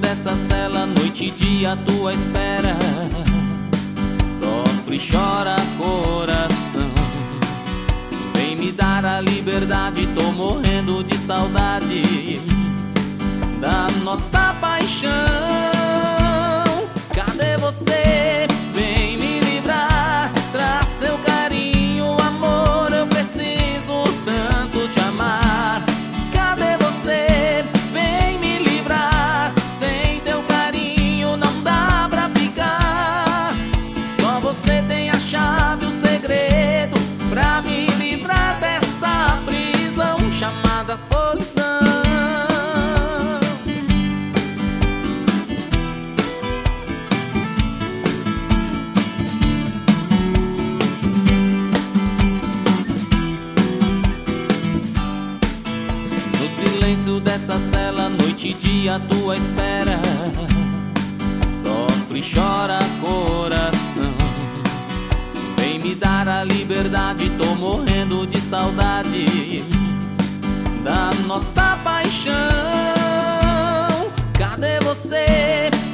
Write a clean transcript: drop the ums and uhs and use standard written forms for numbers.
dessa cela, noite e dia à tua espera. Sofre e chora coração, vem me dar a liberdade. Tô morrendo de saudade da nossa paixão. Cadê você? Vem me livrar, traz seu carinho, amor, eu preciso tanto te amar. Cadê você? Vem me livrar, sem teu carinho não dá pra ficar. Só você tem a chave, o segredo pra me livrar dessa prisão chamada solidão. Dessa cela, noite e dia à tua espera. Sofre e chora coração, vem me dar a liberdade. Tô morrendo de saudade da nossa paixão. Cadê você?